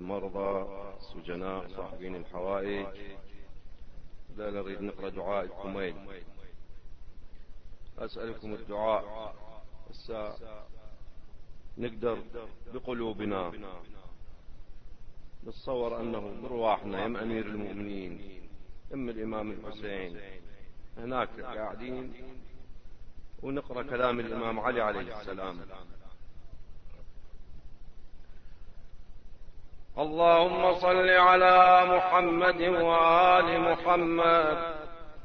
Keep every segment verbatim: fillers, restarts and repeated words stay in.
المرضى، السجناء، صاحبين الحوائج. لا نريد نقرأ دعاء الكميل. أسألكم الدعاء. الساعة نقدر بقلوبنا نتصور أنه برواحنا يم أمير المؤمنين يم الإمام الحسين هناك قاعدين ونقرأ كلام الإمام علي عليه السلام. اللهم صل على محمد وآل محمد.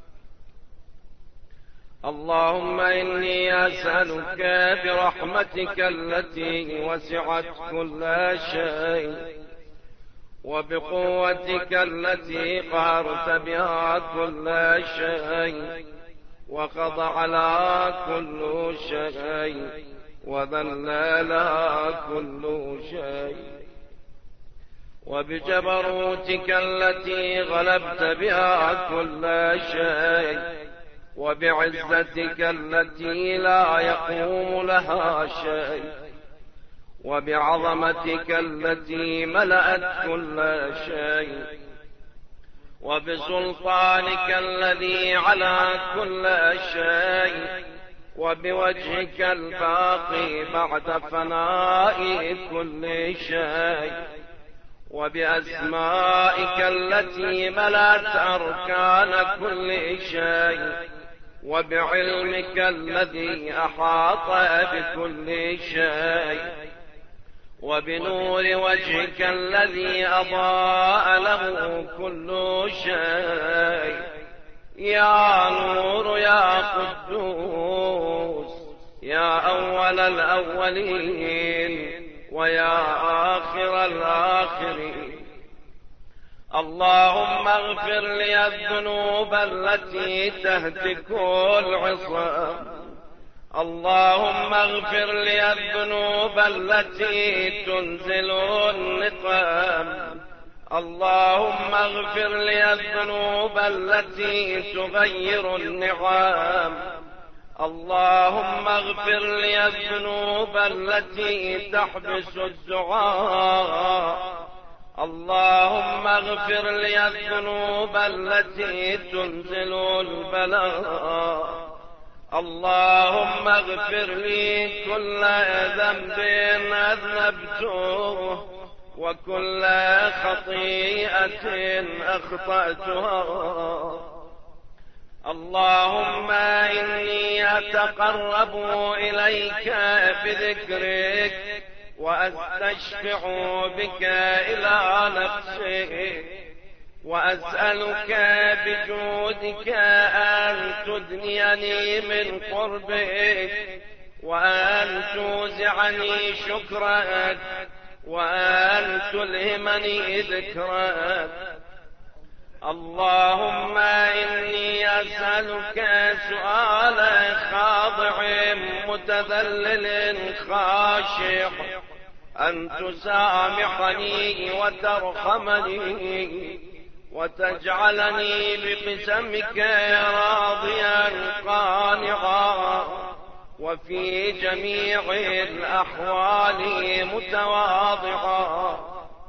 اللهم إني أسألك برحمتك التي وسعت كل شيء وبقوتك التي قهرت بها كل شيء وخضع لها كل شيء وذل لها كل شيء، وبجبروتك التي غلبت بها كل شيء وبعزتك التي لا يقوم لها شيء وبعظمتك التي ملأت كل شيء وبسلطانك الذي على كل شيء وبوجهك الباقي بعد فناء كل شيء وبأسمائك التي ملأت أركان كل شيء وبعلمك الذي أحاط بكل شيء وبنور وجهك الذي أضاء له كل شيء. يا نور يا قدوس يا أول الأولين ويا آخر الآخرين. اللهم اغفر لي الذنوب التي تهتك العصام. اللهم اغفر لي الذنوب التي تنزل النقام. اللهم اغفر لي الذنوب التي تغير النعام. اللهم اغفر لي الذنوب التي تحبس الدعاء. اللهم اغفر لي الذنوب التي تنزل البلاء. اللهم اغفر لي كل ذنب أذنبته وكل خطيئة أخطأتها. اللهم إني أتقرب إليك بذكرك وأستشفع بك إلى نفسك وأسألك بجودك أن تدنيني من قربك وأن توزعني شكرك وأن تلهمني ذكرك. اللهم إني أسألك سؤال خاضع متذلل خاشع أن تسامحني وترحمني وتجعلني بقسمك راضيا قانعا وفي جميع الأحوال متواضعا.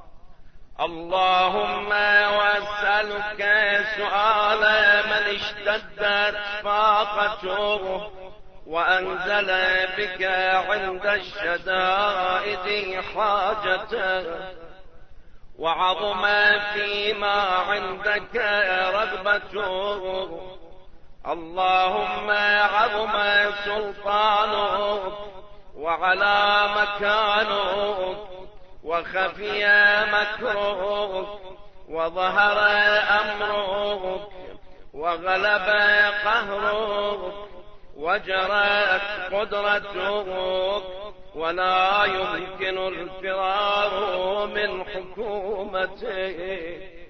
اللهم وأسألك سؤال من اشتدت فاقته وأنزل بك عند الشدائد حاجته وعظم فيما عندك رغبته. اللهم عظم سلطانك وعلى مكانك وخفي مكرك وظهر أمرك وغلب قهرك وجرت قدرتك ولا يمكن الفرار من حكومتك.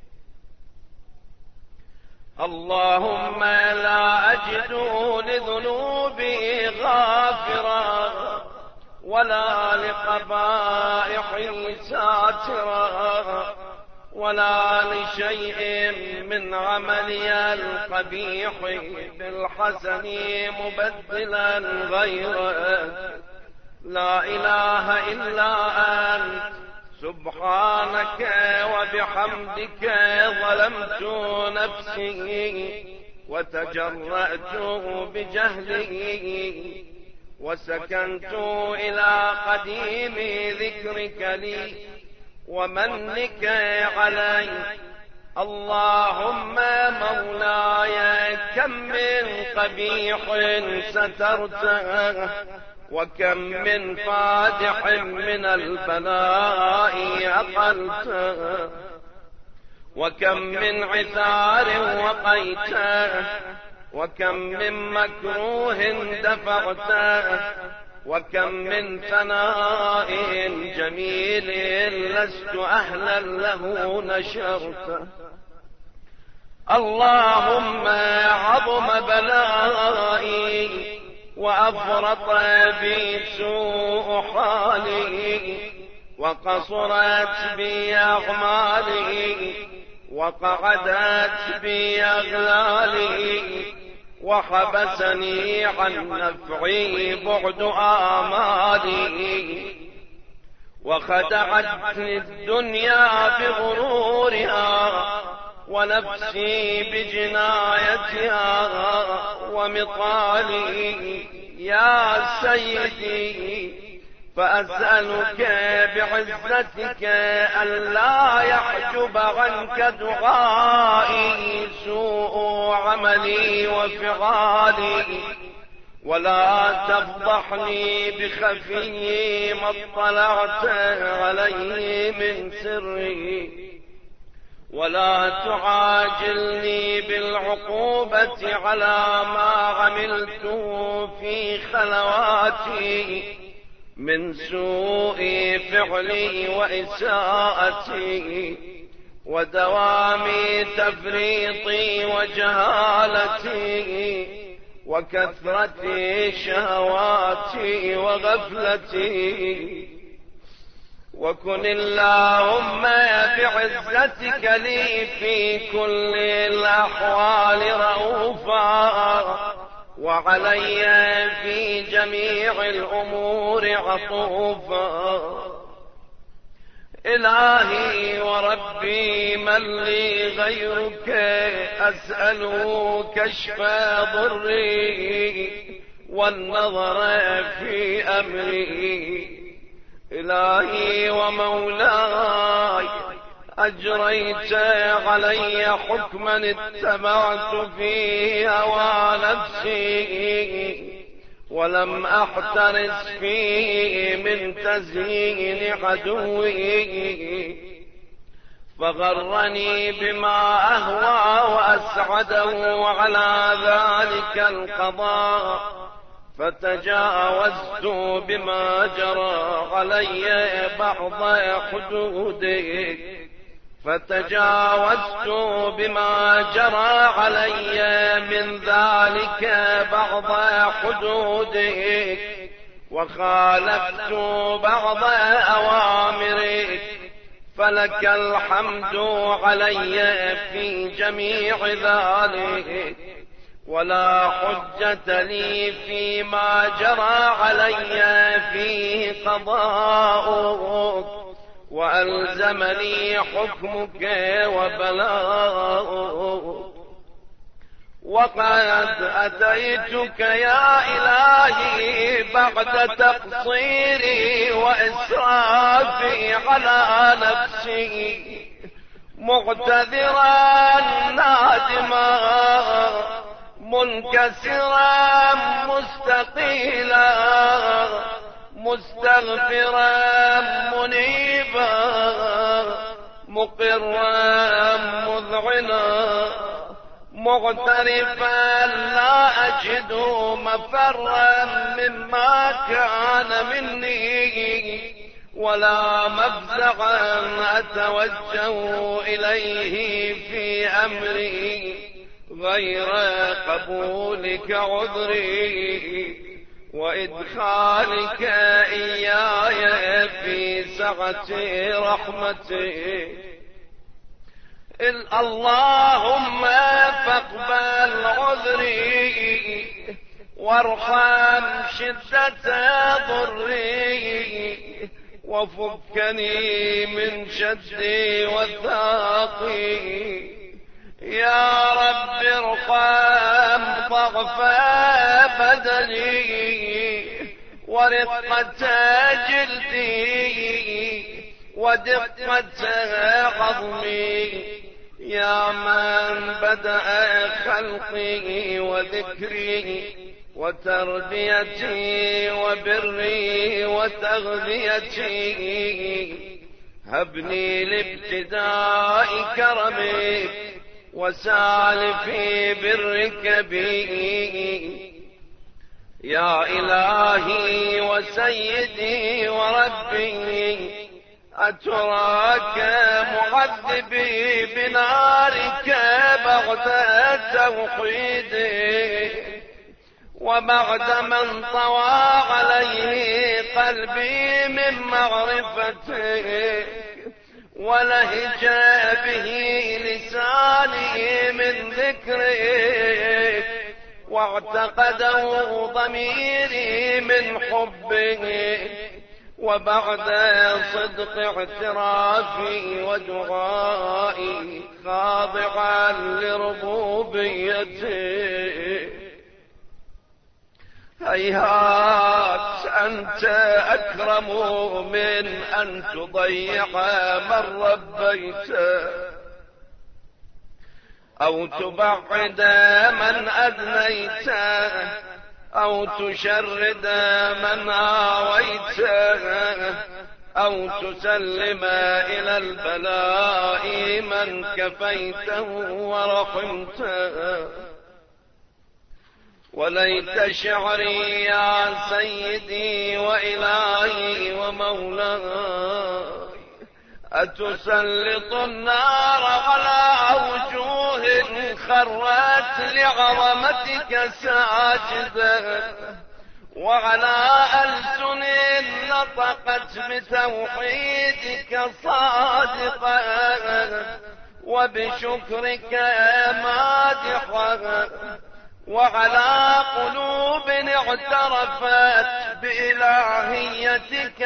اللهم لا أجد لذنوبي غافرا ولا لقبائحي ساترا ولا لشيء من عملي القبيح بالحسن مبدلا غيره. لا إله إلا أنت سبحانك وبحمدك ظلمت نفسي وتجرأت بجهلي وسكنت إلى قديم ذكرك لي ومنك علي. اللهم مولاي كم من قبيح سترته وكم من فادح من البلاء أقلته وكم من عثار وقيته وكم من مكروه دفعته وكم من ثناء جميل لست أهلا له نشرته. اللهم عظم بلائي وأفرط بي سوء حالي وقصرت بي أعمالي وقعدت بي أغلالي وحبسني عن نفعي بعد آمالي وخدعتني الدنيا بغرورها ونفسي بجنايتها ومطالي. يا سيدي فأسألك بعزتك ألا يحجب عنك دعائي سوء عملي وفعالي ولا تفضحني بخفي ما اطلعت عليه من سري ولا تعاجلني بالعقوبة على ما عملت في خلواتي من سوء فعلي وإساءتي ودوام تفريطي وجهالتي وكثرة شهواتي وغفلتي. وكن اللهم بعزتك لي في كل الأحوال رؤوفا وعلي في جميع الأمور عطوفا. إلهي وربي من لي غيرك أسأل كشف ضري والنظر في أمري. إلهي ومولاي أجريت علي حكما اتبعت فيه هوى نفسي ولم أحترس فيه من تزيين عدوي فغرني بما أهوى وأسعده على ذلك القضاء فتجاوزت بما جرى علي بعض حدودك فتجاوزت بما جرى علي من ذلك بعض حدودك وخالفت بعض أوامرك فلك الحمد علي في جميع ذلك ولا حجة لي فيما جرى علي فيه قضاؤك وألزمني حكمك وبلاؤك. وقد أتيتك يا إلهي بعد تقصيري وإسرافي على نفسي معتذرا نادما منكسرا مستقيلا مستغفرا منيبا مقرا مذعنا مغترفا لا أجد مفرا مما كان مني ولا مفزعا أتوجه إليه في أمري غير قبولك عذري وإدخالك إياي في سعة رحمتي. اللهم فاقبل عذري وارحم شدة ضري وفكني من شدي وثاقي. يا رب ارحم ضعف بدني ورقة جلدي ودقة عظمي. يا من بدأ خلقي وذكري وتربيتي وبري وتغذيتي، هبني لابتداء كرمك وسال في برك بي. يا إلهي وسيدي وربي، أتراك معذبي بنارك بعد توحيدي وبعد من طوى عليه قلبي من معرفتك ولهج به لساني من ذكرك واعتقده ضميري من حبك وبعد صدق اعترافي ودعائي خاضعا لربوبيتك. هيهات أنت أكرم من أن تضيع من ربيته أو تبعد من أدنيته أو تشرد من آويته أو تسلم إلى البلاء من كفيته ورحمته. وليت شعري يا سيدي وإلهي ومولاي أتسلط النار على وجوه خرت لعظمتك ساجدة وعلى ألسن نطقت بتوحيدك صادقة وبشكرك مادحة وعلى قلوب اعترفت بإلهيتك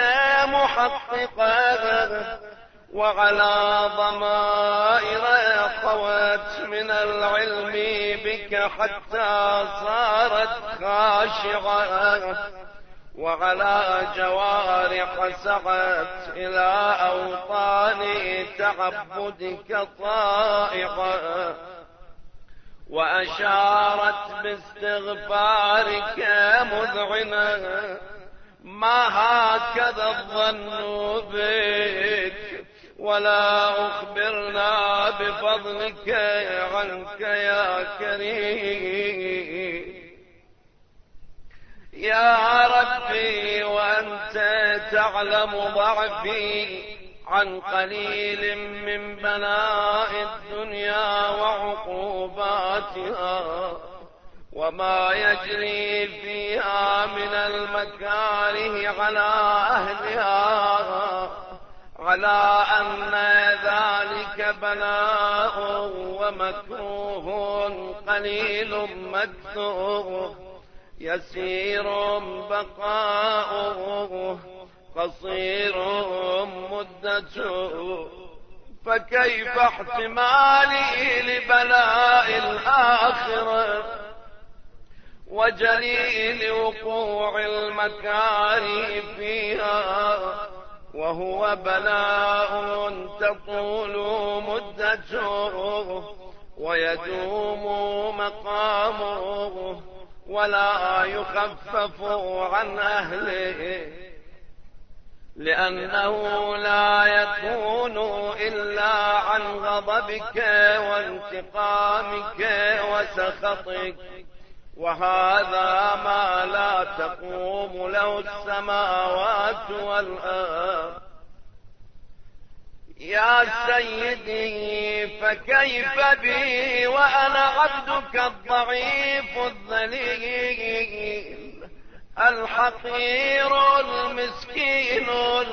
محققة وعلى ضمائر طوت من العلم بك حتى صارت خاشعة وعلى جوارح سعت إلى أوطان تعبدك طائعة وأشارت باستغفارك مذعنة. ما هكذا الظن بك ولا أخبرنا بفضلك عنك يا كريم. يا ربي وأنت تعلم ضعفي عن قليل من بلاء الدنيا وعقوباتها وما يجري فيها من المكاره على أهلها على أن ذلك بلاء ومكروه قليل مكثوه يسير بقاؤه قصير مدته. فكيف احتمالي لبلاء الآخرة وجليل وقوع المكاره فيها وهو بلاء تطول مدته ويدوم مقامه ولا يخفف عن أهله لأنه لا يكون إلا عن غضبك وانتقامك وسخطك وهذا ما لا تقوم له السماوات والأرض. يا سيدي فكيف بي وأنا عبدك الضعيف الذليل الحقير المسكين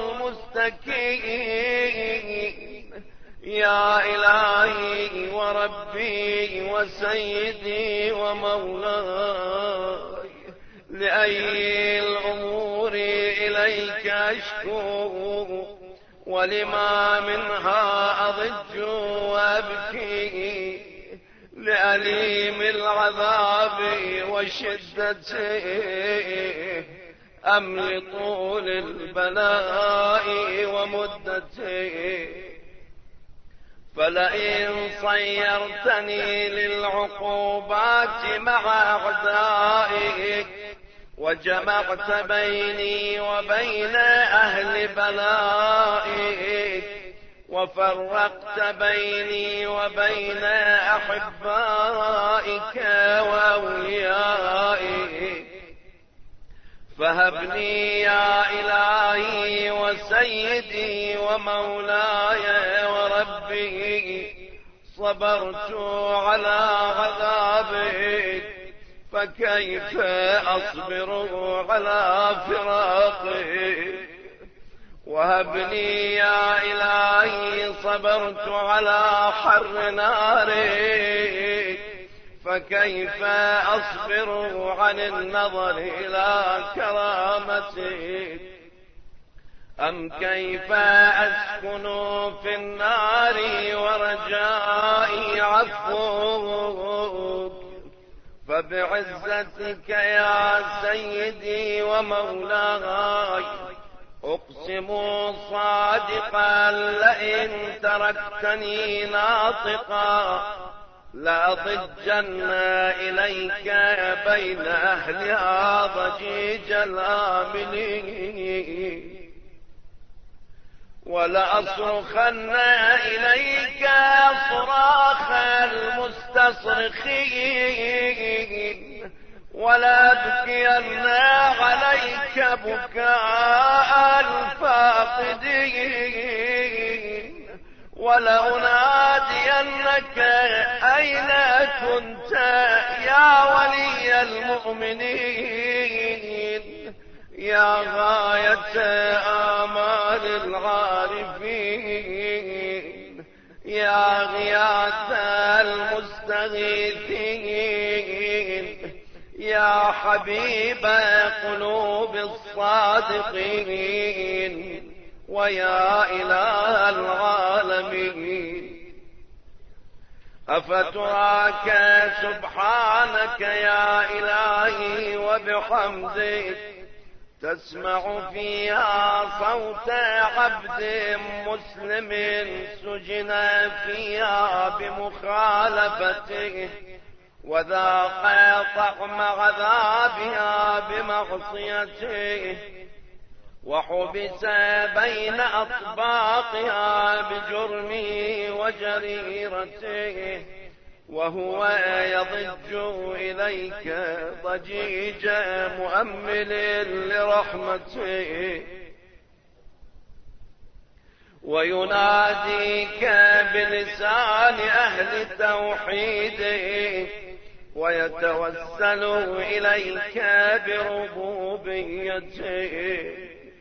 المستكين. يا إلهي وربي وسيدي ومولاي لأي الأمور إليك أشكو، ولما منها أضج وأبكي، لأليم العذاب وشدته أم لطول البلاء ومدته. فلئن صيرتني للعقوبات مع أعدائك، وجمعت بيني وبين أهل بلائك، وفرقت بيني وبين أحبائك وأوليائك، فهبني يا إلهي وسيدي ومولاي وربي، صبرت على عذابك، فكيف أصبر على فراقك. وهبني يا إلهي صبرت على حر نارك، فكيف أصبر عن النظر إلى كرامتك. أم كيف أسكن في النار ورجائي عفوك، فبعزتك يا سيدي ومولاي أقسم صادقا، لئن تركتني ناطقا لأضجن إليك بين أهلها ضجيج الآمنين، ولأصرخن إليك صراخ المستصرخين، ولأبكين عليك بكاء الفاقدين، ولأنادينك أين كنت يا ولي المؤمنين، يا غاية آمال العارفين، يا غياث المستغيثين، يا حبيب قلوب الصادقين، ويا إله العالمين. أفتراك سبحانك يا إلهي وبحمدك تسمع فيها صوت عبد مسلم سجن فيها بمخالفته، وذاق طعم عذابها بمعصيته، وحبس بين أطباقها بجرمه وجريرته، وهو يضج إليك ضجيج مؤمل لرحمته، ويناديك بلسان أهل توحيده، ويتوسل إليك بربوبيته.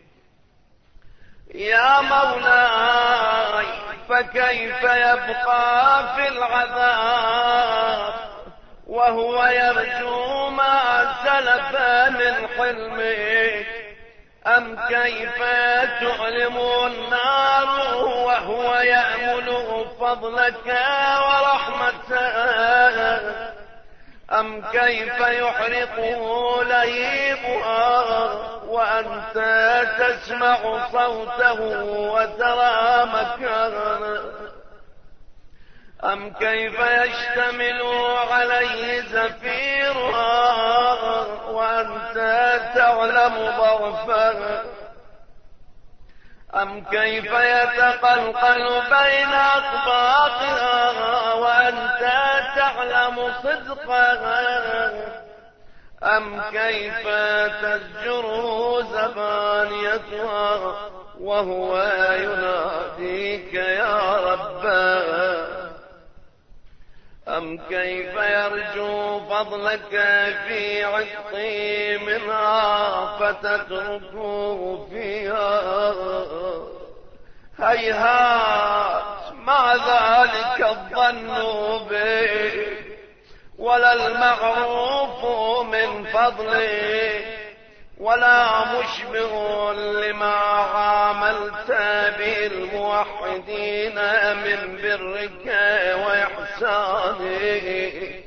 يا مولاي فكيف يبقى في العذاب وهو يرجو ما سلف من حلمك؟ أم كيف تؤلم النار وهو يأمل فضلك ورحمتك؟ أم كيف يحرقه لهيبها وأنت تسمع صوته وترى مكانه؟ أم كيف يشتمل عليه زفيرها وأنت تعلم ضعفه؟ أم كيف يتقلقل بين أطباقها وأنت تعلم صدقها؟ أم كيف تزجره زبانيتها وهو يناديك يا رباه؟ أم كيف يرجو فضلك في عتقي منها فتتركه فيها؟ هيهات مع ذلك الظن به ولا المعروف من فضله، ولا مشبه لما عاملت به الموحدين من برك وإحسانك،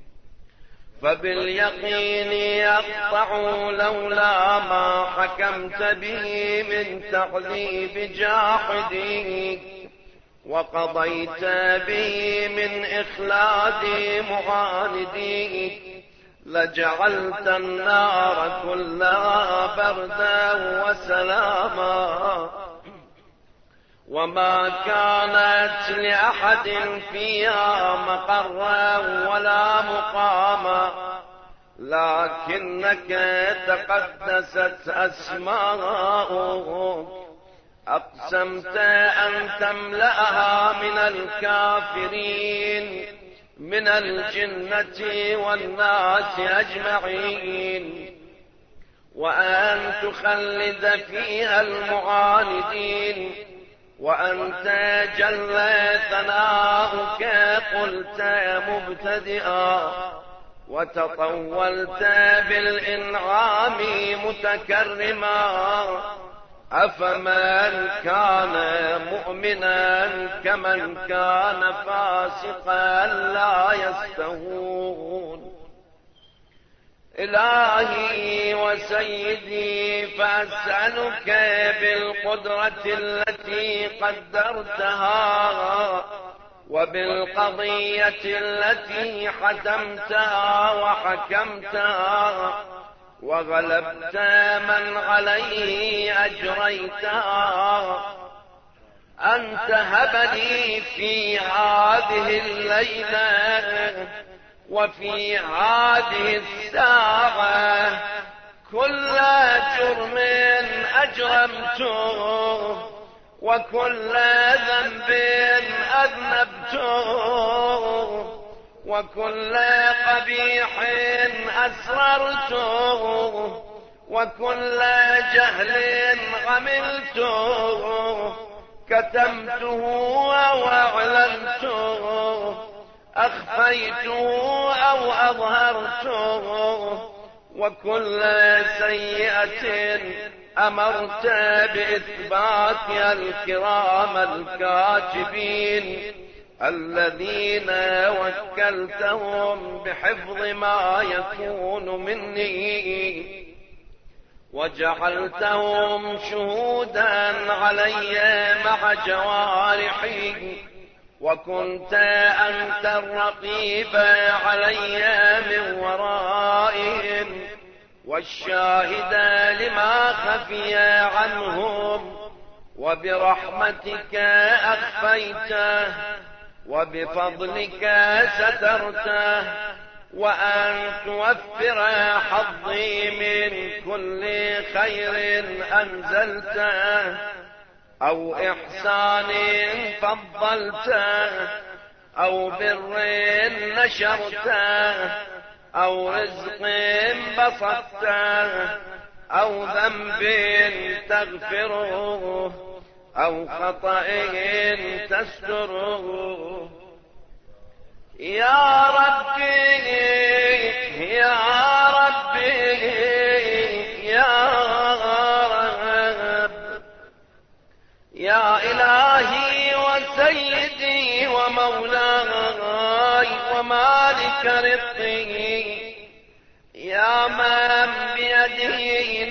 فباليقين يقطع لولا ما حكمت به من تعذيب جاحدك، وقضيت به من إخلاد معاندك، لجعلت النار كلها بردا وسلاما، وما كانت لأحد فيها مقرا ولا مقاما، لكنك تقدست أسماؤه، أقسمت أن تملأها من الكافرين من الجنة والناس أجمعين، وأن تخلد فيها المعاندين، وأنت جل ثناؤك قلت مبتدئا، وتطولت بالإنعام متكرما، أفمن كان مؤمنا كمن كان فاسقا لا يستوون. إلهي وسيدي، فأسألك بالقدرة التي قدرتها، وبالقضية التي حتمتها وحكمتها، وغلبت من عليه أجريتها، أن تهب لي في هذه الليلة وفي هذه الساعة كل جرم أجرمته، وكل ذنب أذنبته، وكل قبيح أسررته، وكل جهل عملته، كتمته وأعلنته، أخفيته أو أظهرته، وكل سيئة أمرت بإثباتها الكرام الكاتبين الذين وكلتهم بحفظ ما يكون مني، وجعلتهم شهودا علي مع جوارحي، وكنت أنت الرقيب علي من ورائهم، والشاهد لما خفي عنهم، وبرحمتك أخفيته، وبفضلك سترته، وأن توفر حظي من كل خير أنزلته، أو إحسان فضلته، أو بر نشرته، أو رزق بسطته، أو ذنب تغفره، أو خطأ تستره. يا ربي يا ربي يا رب، يا إلهي وسيدي ومولاي ومالك رقي، يا من بيده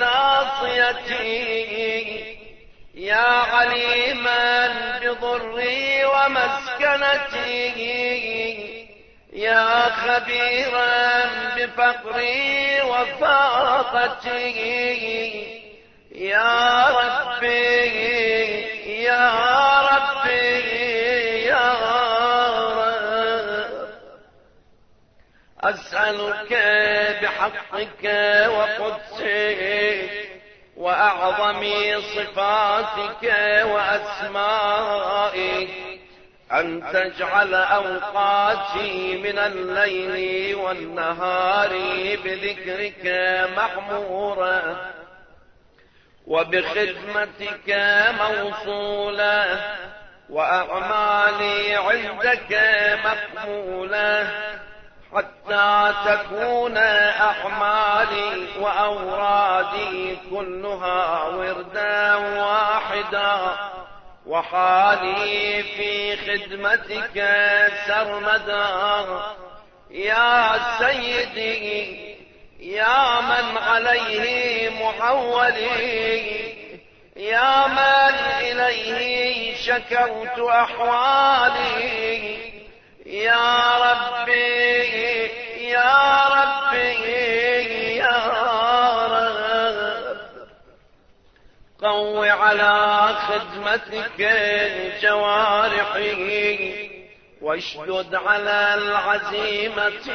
ناصيتي، يا عليما بضري ومسكنتي، يا خبيرا بفقري وفاقتي، يا ربي يا ربي يا رب، أسألك بحقك وقدسك وأعظم صفاتك وأسمائك أن تجعل أوقاتي من الليل والنهار بذكرك محمورة، وبخدمتك موصولة، وأعمالي عندك مقبولة، حتى حتى تكون أعمالي وأورادي كلها وردا واحدا، وحالي في خدمتك سرمدا. يا سيدي يا من عليه معولي، يا من إليه شكوت أحوالي، يا ربي يا ربي يا رب، قو على خدمتك جوارحي، واشدد على العزيمة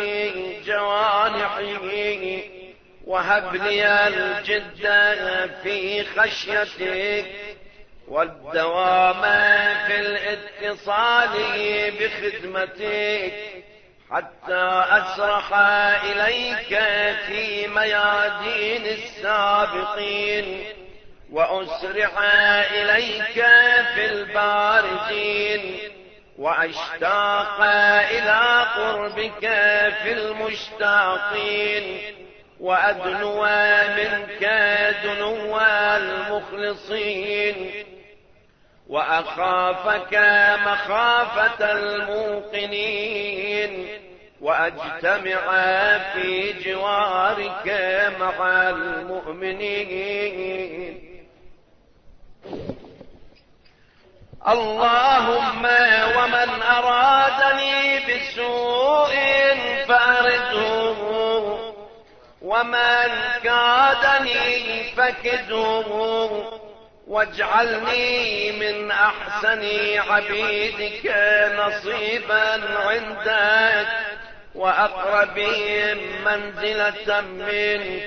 جوانحي، وهب لي الجد في خشيتك والدوام في الاتصال بخدمتك، حتى أسرح إليك في ميادين السابقين، وأسرع إليك في الباردين، وأشتاق إلى قربك في المشتاقين، وأدنو منك دنو المخلصين، وأخافك مخافة الموقنين، وأجتمع في جوارك مع المؤمنين. اللهم ومن أرادني بسوء فأرده، ومن كادني فكده، واجعلني من أحسن عبيدك نصيبا عندك، وأقربهم منزلة منك،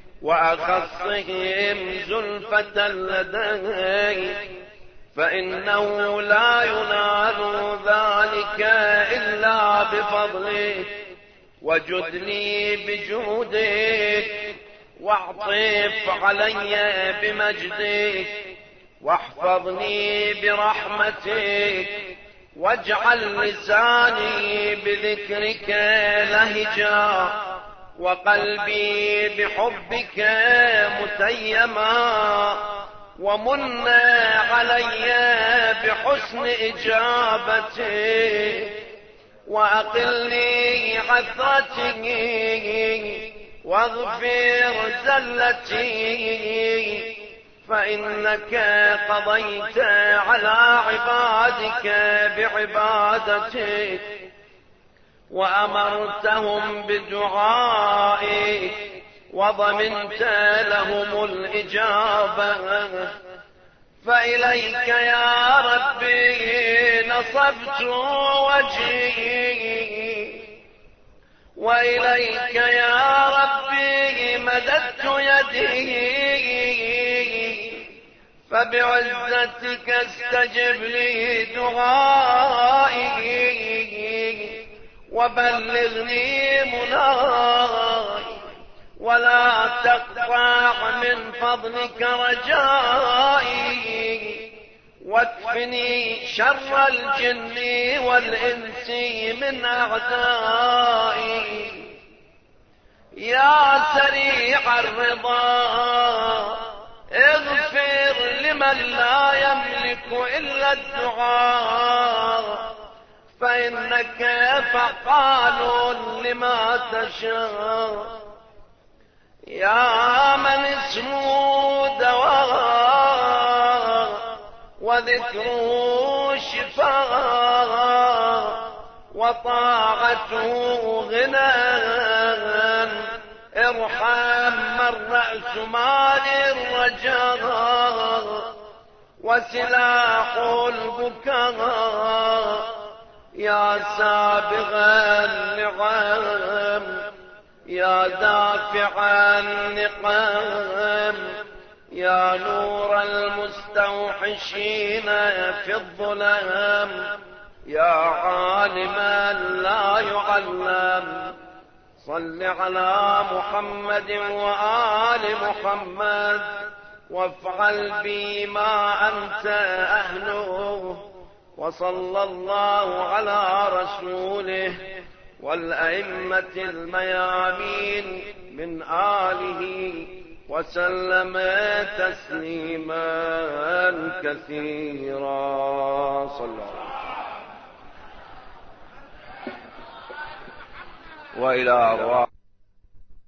وأخصهم زلفة لديك، فإنه لا ينال ذلك إلا بفضلك. وجد لي بجودك، واعطف علي بمجدك، واحفظني برحمتك، واجعل لساني بذكرك لهجا، وقلبي بحبك متيما، ومن علي بحسن إجابتك، وأقلني عثرتي، واغفر زلتي، فإنك قضيت على عبادك بعبادتك، وأمرتهم بدعائك، وضمنت لهم الإجابة. فإليك يا ربي نصبت وجهي، وإليك يا ربي مددت يدي، فبعزتك استجب لي دعائي، وبلغني مناي، ولا تقطع من فضلك رجائي، واكفني شر الجن والإنس من أعدائي. يا سريع الرضا اغفر لمن لا يملك إلا الدعاء، فإنك فعال لما تشاء. يا من اسمه دواء، وذكره شفاء، وطاعته غنى، ارحم من رأس مال الرجاء، وسلاح البكاء. يا سابغ النعم، يا دافع النقم، يا نور المستوحشين في الظلام، يا عالما لا يعلم، صل على محمد وآل محمد، وافعل بي ما أنت أهله. وصلى الله على رسوله والأئمة الميامين من آله وسلم تسليما كثيرا. صلى الله عليه وسلم. وإلى أرواح